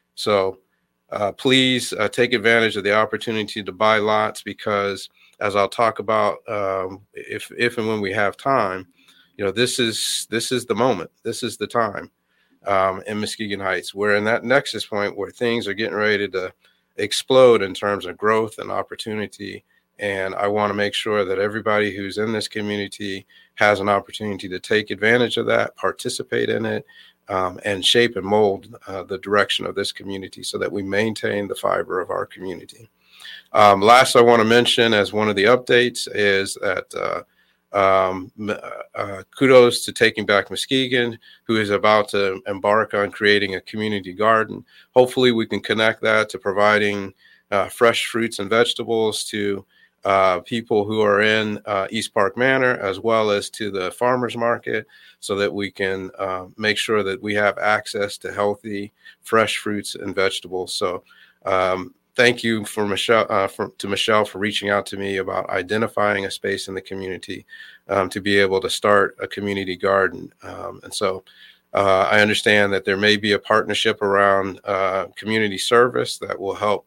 A: So uh, please uh, take advantage of the opportunity to buy lots, because as I'll talk about, um, if if and when we have time, you know, this is this is the moment. This is the time um, in Muskegon Heights. We're in that nexus point where things are getting ready to explode in terms of growth and opportunity. And I want to make sure that everybody who's in this community has an opportunity to take advantage of that, participate in it, um, and shape and mold uh, the direction of this community so that we maintain the fiber of our community. Um, last, I want to mention as one of the updates is that uh, um, uh, kudos to Taking Back Muskegon, who is about to embark on creating a community garden. Hopefully we can connect that to providing uh, fresh fruits and vegetables to Uh, people who are in uh, East Park Manor, as well as to the farmers market, so that we can uh, make sure that we have access to healthy, fresh fruits and vegetables. So um, thank you for Michelle, uh, for, to Michelle for reaching out to me about identifying a space in the community um, to be able to start a community garden. Um, and so uh, I understand that there may be a partnership around uh, community service that will help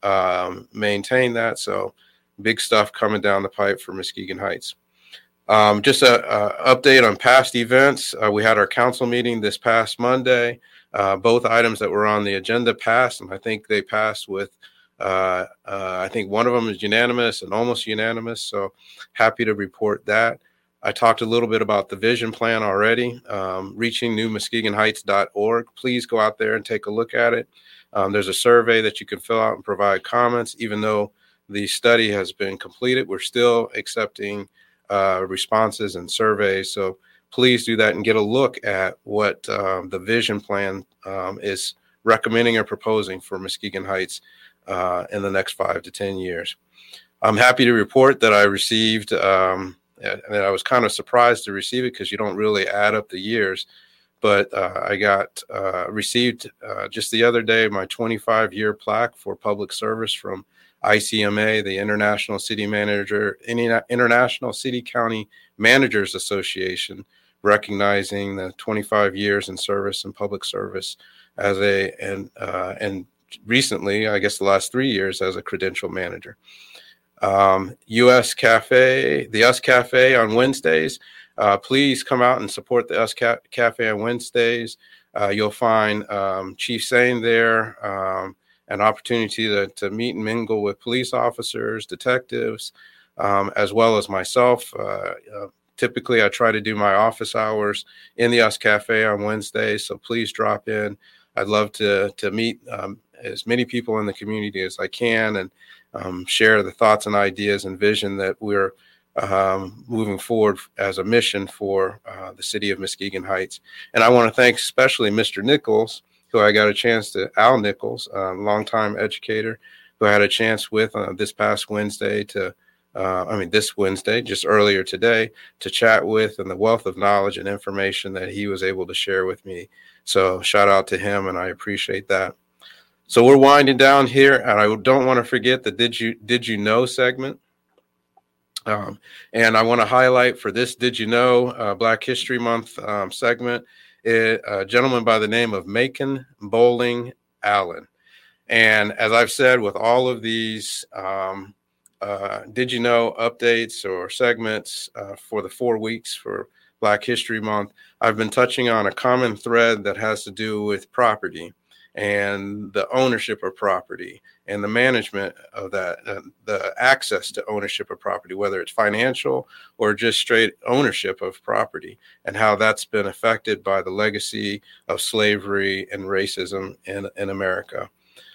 A: um, maintain that. So big stuff coming down the pipe for Muskegon Heights. Um, just a, a update on past events. Uh, we had our council meeting this past Monday. Uh, both items that were on the agenda passed, and I think they passed with, uh, uh, I think one of them is unanimous and almost unanimous. So happy to report that. I talked a little bit about the vision plan already, um, reaching new muskegon heights dot org. Please go out there and take a look at it. Um, there's a survey that you can fill out and provide comments. Even though the study has been completed, we're still accepting uh, responses and surveys. So please do that and get a look at what um, the vision plan um, is recommending or proposing for Muskegon Heights uh, in the next five to ten years. I'm happy to report that I received, um, and I was kind of surprised to receive it because you don't really add up the years, but uh, I got uh, received uh, just the other day my twenty-five year plaque for public service from I C M A, the International City Manager, International City County Managers Association, recognizing the twenty-five years in service and public service as a, and, uh, and recently, I guess the last three years as a credential manager. Um, U S Cafe, the U S Cafe on Wednesdays. Uh, please come out and support the U S Ca- Cafe on Wednesdays. Uh, you'll find um, Chief Sane there, um, an opportunity to, to meet and mingle with police officers, detectives, um, as well as myself. Uh, uh, typically, I try to do my office hours in the U S Cafe on Wednesdays, so please drop in. I'd love to to meet um, as many people in the community as I can and um, share the thoughts and ideas and vision that we're um, moving forward as a mission for uh, the city of Muskegon Heights. And I want to thank especially Mister Nichols, who I got a chance to, Al Nichols, a longtime educator, who I had a chance with uh, this past Wednesday to, uh, I mean, this Wednesday, just earlier today, to chat with, and the wealth of knowledge and information that he was able to share with me. So shout out to him, and I appreciate that. So we're winding down here, and I don't want to forget the Did You Did You Know segment. Um, and I want to highlight for this Did You Know uh, Black History Month um, segment, it, a gentleman by the name of Macon Bowling Allen. And as I've said with all of these um, uh, Did You Know updates or segments uh, for the four weeks for Black History Month, I've been touching on a common thread that has to do with property and the ownership of property and the management of that, uh, the access to ownership of property, whether it's financial or just straight ownership of property, and how that's been affected by the legacy of slavery and racism in, in America.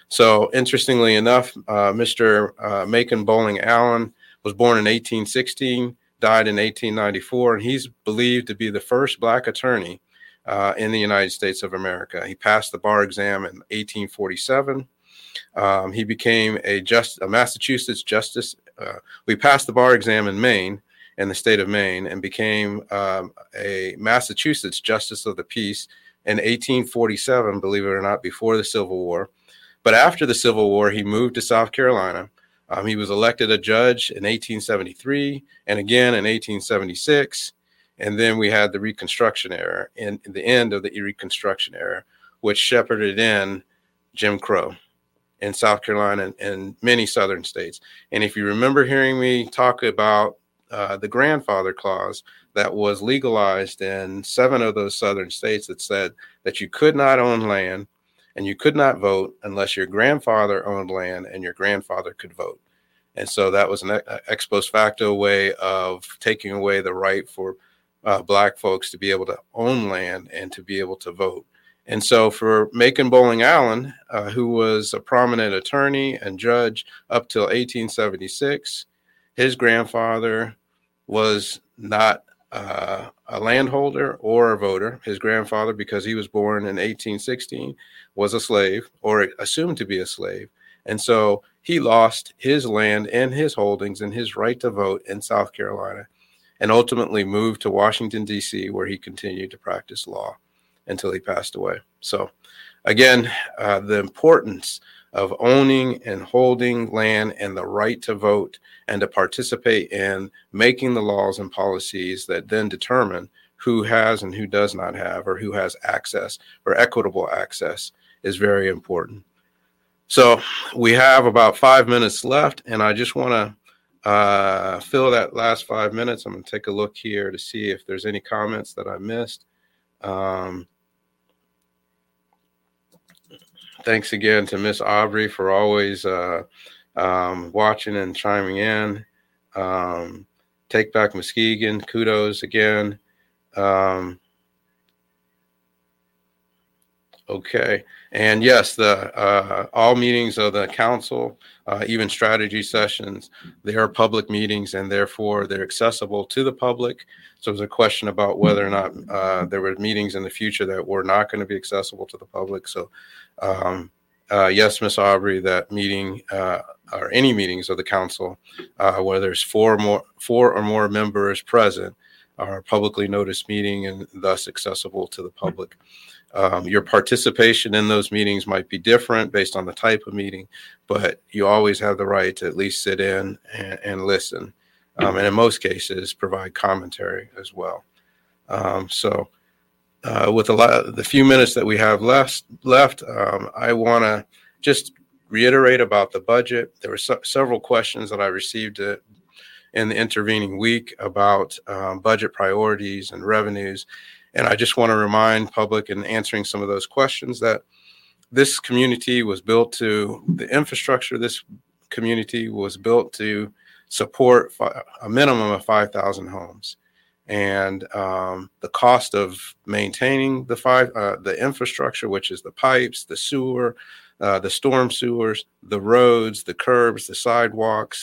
A: So interestingly enough, uh, Mister Uh, Macon Bowling Allen was born in eighteen sixteen, died in eighteen ninety-four, and he's believed to be the first Black attorney Uh, in the United States of America. He passed the bar exam in eighteen forty-seven. Um, he became a just a Massachusetts justice. Uh, we passed the bar exam in Maine, in the state of Maine, and became um, a Massachusetts Justice of the Peace in eighteen forty-seven, believe it or not, before the Civil War. But after the Civil War, he moved to South Carolina. Um, he was elected a judge in eighteen seventy-three and again in eighteen seventy-six. And then we had the Reconstruction era, and the end of the Reconstruction era, which shepherded in Jim Crow in South Carolina and, and many southern states. And if you remember hearing me talk about uh, the grandfather clause that was legalized in seven of those southern states that said that you could not own land and you could not vote unless your grandfather owned land and your grandfather could vote. And so that was an ex post facto way of taking away the right for Uh, Black folks to be able to own land and to be able to vote. And so for Macon Bowling Allen, uh, who was a prominent attorney and judge up till eighteen seventy-six, his grandfather was not uh, a landholder or a voter. His grandfather, because he was born in eighteen sixteen, was a slave or assumed to be a slave. And so he lost his land and his holdings and his right to vote in South Carolina, and ultimately moved to Washington, D C, where he continued to practice law until he passed away. So again, uh, the importance of owning and holding land and the right to vote and to participate in making the laws and policies that then determine who has and who does not have, or who has access or equitable access, is very important. So we have about five minutes left, and I just want to Uh, fill that last five minutes. I'm going to take a look here to see if there's any comments that I missed. Um, thanks again to Miss Aubrey for always uh, um, watching and chiming in. Um, Take Back Muskegon, kudos again. Um, okay. And yes, the uh, all meetings of the council, uh, even strategy sessions, they are public meetings, and therefore they're accessible to the public. So there's a question about whether or not uh, there were meetings in the future that were not going to be accessible to the public. So um, uh, yes, Miss Aubrey, that meeting uh, or any meetings of the council, uh, where there's four or more, four or more members present, are a publicly noticed meeting and thus accessible to the public. Um, your participation in those meetings might be different based on the type of meeting, but you always have the right to at least sit in and, and listen, um, and in most cases provide commentary as well. Um, so uh, with a lot, the few minutes that we have left, left um, I want to just reiterate about the budget. There were so, several questions that I received uh, in the intervening week about um, budget priorities and revenues. And I just want to remind public in answering some of those questions that this community was built to, the infrastructure of this community was built to support a minimum of five thousand homes. And um, the cost of maintaining the five, uh, the infrastructure, which is the pipes, the sewer, uh, the storm sewers, the roads, the curbs, the sidewalks,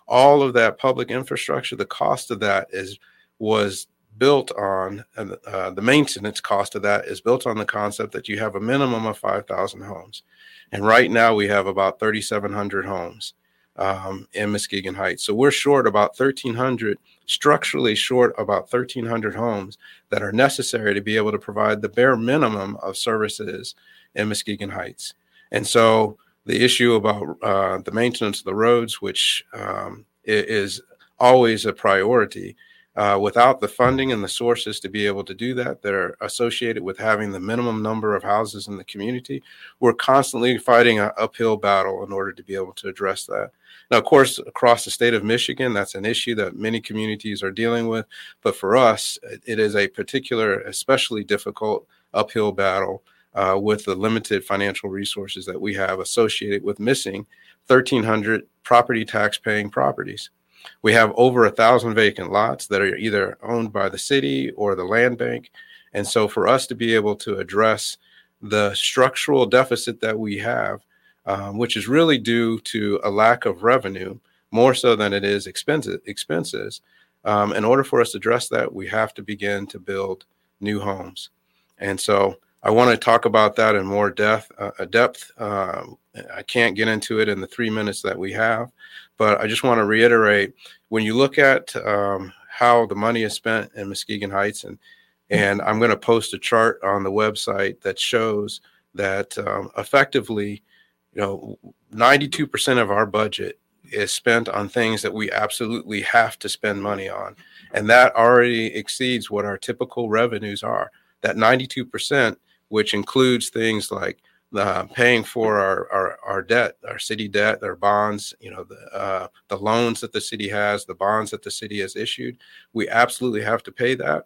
A: all of that public infrastructure, the cost of that is was built on uh, the maintenance cost of that is built on the concept that you have a minimum of five thousand homes. And right now we have about thirty-seven hundred homes um, in Muskegon Heights. So we're short about thirteen hundred, structurally short about thirteen hundred homes that are necessary to be able to provide the bare minimum of services in Muskegon Heights. And so the issue about uh, the maintenance of the roads, which um, is always a priority, Uh, without the funding and the sources to be able to do that that are associated with having the minimum number of houses in the community, we're constantly fighting an uphill battle in order to be able to address that. Now, of course, across the state of Michigan, that's an issue that many communities are dealing with. But for us, it is a particular, especially difficult uphill battle uh, with the limited financial resources that we have associated with missing thirteen hundred property tax paying properties. We have over a thousand vacant lots that are either owned by the city or the land bank. And so for us to be able to address the structural deficit that we have, um, which is really due to a lack of revenue, more so than it is expenses, expenses. Um, in order for us to address that, we have to begin to build new homes. And so I want to talk about that in more depth. Uh, depth. Uh, I can't get into it in the three minutes that we have, but I just want to reiterate, when you look at um, how the money is spent in Muskegon Heights, and and I'm going to post a chart on the website that shows that um, effectively, you know, ninety-two percent of our budget is spent on things that we absolutely have to spend money on. And that already exceeds what our typical revenues are. That ninety-two percent, which includes things like uh, paying for our, our, our debt, our city debt, our bonds, you know, the, uh, the loans that the city has, the bonds that the city has issued. We absolutely have to pay that.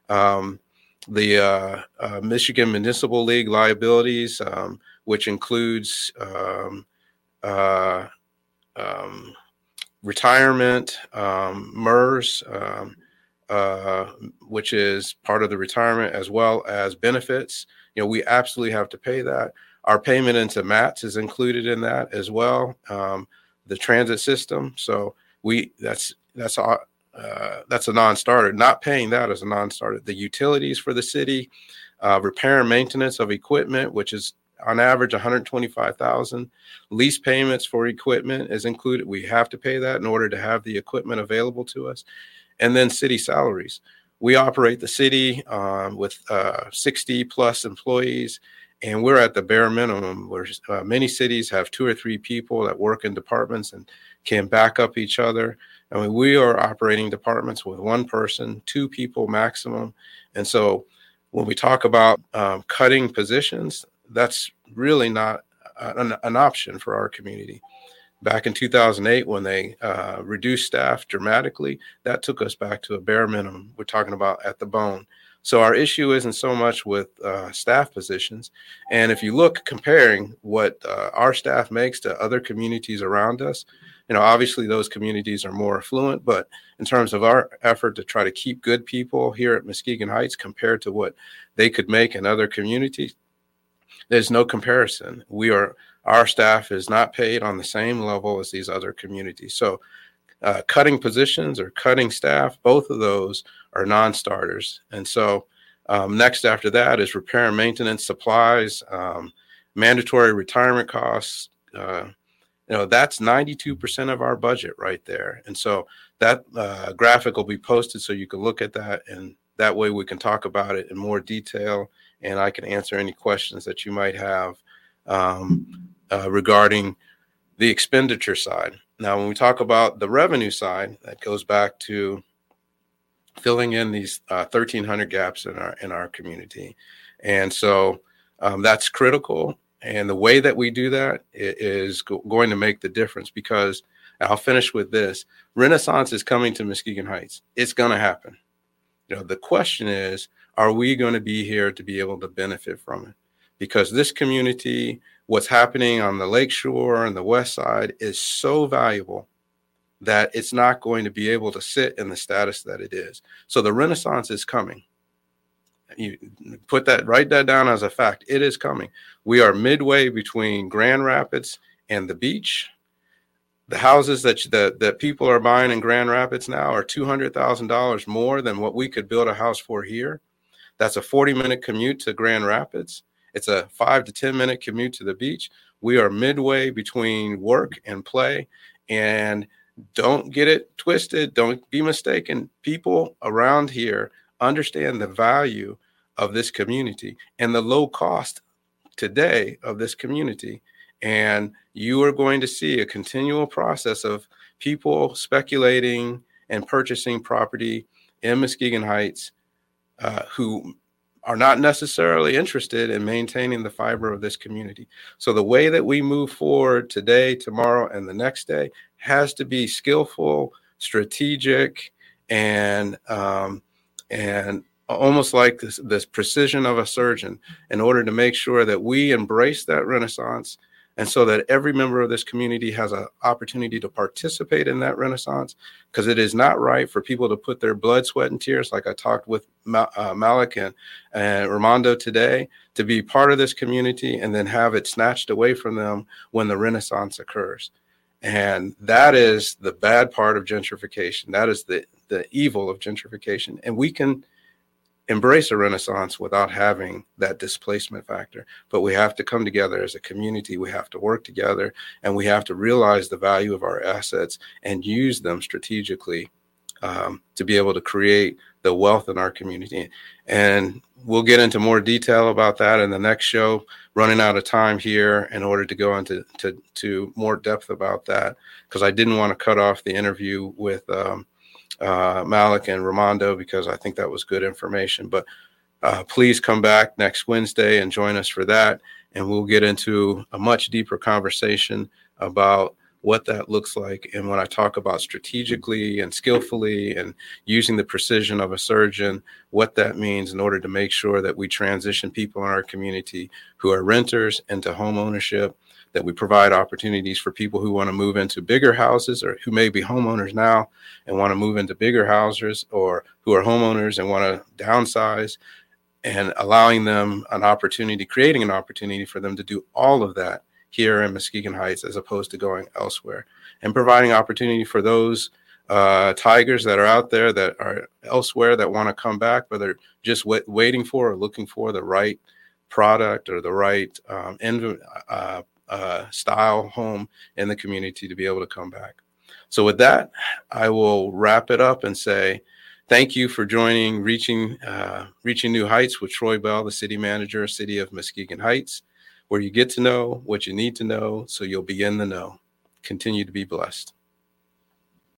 A: Um, the uh, uh, Michigan Municipal League liabilities, um, which includes um, uh, um, retirement, um, M E R S, um, uh, which is part of the retirement, as well as benefits. You know, we absolutely have to pay that. Our payment into M A T S is included in that as well. Um, the transit system. So we that's that's a uh, that's a non-starter. Not paying that is a non-starter. The utilities for the city, uh, repair and maintenance of equipment, which is on average one hundred twenty-five thousand dollars. Lease payments for equipment is included. We have to pay that in order to have the equipment available to us. And then city salaries. We operate the city um, with uh, sixty plus employees, and we're at the bare minimum, where uh, many cities have two or three people that work in departments and can back up each other. I mean, we are operating departments with one person, two people maximum. And so when we talk about um, cutting positions, that's really not an, an option for our community. Back in two thousand eight, when they uh, reduced staff dramatically, that took us back to a bare minimum. We're talking about at the bone. So our issue isn't so much with uh, staff positions. And if you look comparing what uh, our staff makes to other communities around us, you know, obviously those communities are more affluent, but in terms of our effort to try to keep good people here at Muskegon Heights compared to what they could make in other communities, there's no comparison. We are, our staff is not paid on the same level as these other communities. So uh, cutting positions or cutting staff, both of those are non-starters. And so um, next after that is repair and maintenance, supplies, um, mandatory retirement costs. Uh, you know, that's ninety-two percent of our budget right there. And so that uh, graphic will be posted so you can look at that, and that way we can talk about it in more detail, and I can answer any questions that you might have um, uh, regarding the expenditure side. Now, when we talk about the revenue side, that goes back to filling in these uh, thirteen hundred gaps in our in our community. And so um, that's critical. And the way that we do that is go- going to make the difference, because I'll finish with this. Renaissance is coming to Muskegon Heights. It's going to happen. You know, the question is, are we going to be here to be able to benefit from it? Because this community, what's happening on the lakeshore and the west side is so valuable that it's not going to be able to sit in the status that it is. So the Renaissance is coming. You put that, write that down as a fact. It is coming. We are midway between Grand Rapids and the beach. the houses that, that, that people are buying in Grand Rapids now are two hundred thousand dollars more than what we could build a house for here. That's a forty minute commute to Grand Rapids. It's a five to ten minute commute to the beach. We are midway between work and play. And don't get it twisted. Don't be mistaken. People around here understand the value of this community and the low cost today of this community. And you are going to see a continual process of people speculating and purchasing property in Muskegon Heights uh, who are not necessarily interested in maintaining the fiber of this community. So the way that we move forward today, tomorrow, and the next day has to be skillful, strategic, and um, and almost like this, this precision of a surgeon in order to make sure that we embrace that renaissance, and so that every member of this community has an opportunity to participate in that renaissance, because it is not right for people to put their blood, sweat, and tears, like I talked with Ma- uh, Malik and, and Ramondo today, to be part of this community and then have it snatched away from them when the renaissance occurs. And that is the bad part of gentrification. That is the, the evil of gentrification. And we can embrace a renaissance without having that displacement factor. But we have to come together as a community. We have to work together, and we have to realize the value of our assets and use them strategically um, to be able to create the wealth in our community. And we'll get into more detail about that in the next show, running out of time here in order to go into to, to more depth about that, because I didn't want to cut off the interview with um, Uh, Malik and Ramondo, because I think that was good information. But uh, please come back next Wednesday and join us for that. And we'll get into a much deeper conversation about what that looks like. And when I talk about strategically and skillfully and using the precision of a surgeon, what that means in order to make sure that we transition people in our community who are renters into home ownership, that we provide opportunities for people who want to move into bigger houses or who may be homeowners now and want to move into bigger houses, or who are homeowners and want to downsize, and allowing them an opportunity, creating an opportunity for them to do all of that here in Muskegon Heights as opposed to going elsewhere, and providing opportunity for those uh, tigers that are out there that are elsewhere that want to come back, but they're just wait, waiting for or looking for the right product or the right um, inv- uh, uh, style home in the community to be able to come back. So with that, I will wrap it up and say thank you for joining Reaching uh, Reaching New Heights with Troy Bell, the city manager, City of Muskegon Heights, where you get to know what you need to know so you'll be in the know. Continue to be blessed.